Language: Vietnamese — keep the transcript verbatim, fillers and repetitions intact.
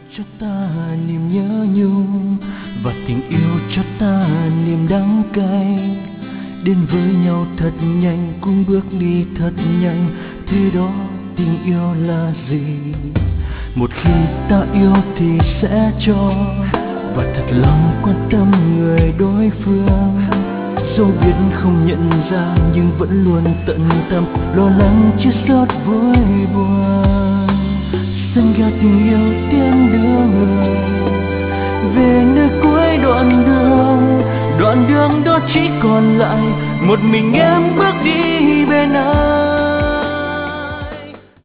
cho ta niềm nhớ nhung, và tình yêu cho ta niềm đắng cay. Đến với nhau thật nhanh, cũng bước đi thật nhanh, thứ đó tình yêu là gì? Một khi ta yêu thì sẽ cho, và thật lòng quan tâm người đối phương. Dẫu biết không nhận ra nhưng vẫn luôn tận tâm, lo lắng chia sót vui buồn. Sân ga tình yêu tiến đưa người về nơi cuối đoạn đường. Đoạn đường đó chỉ còn lại một mình em bước đi bên anh.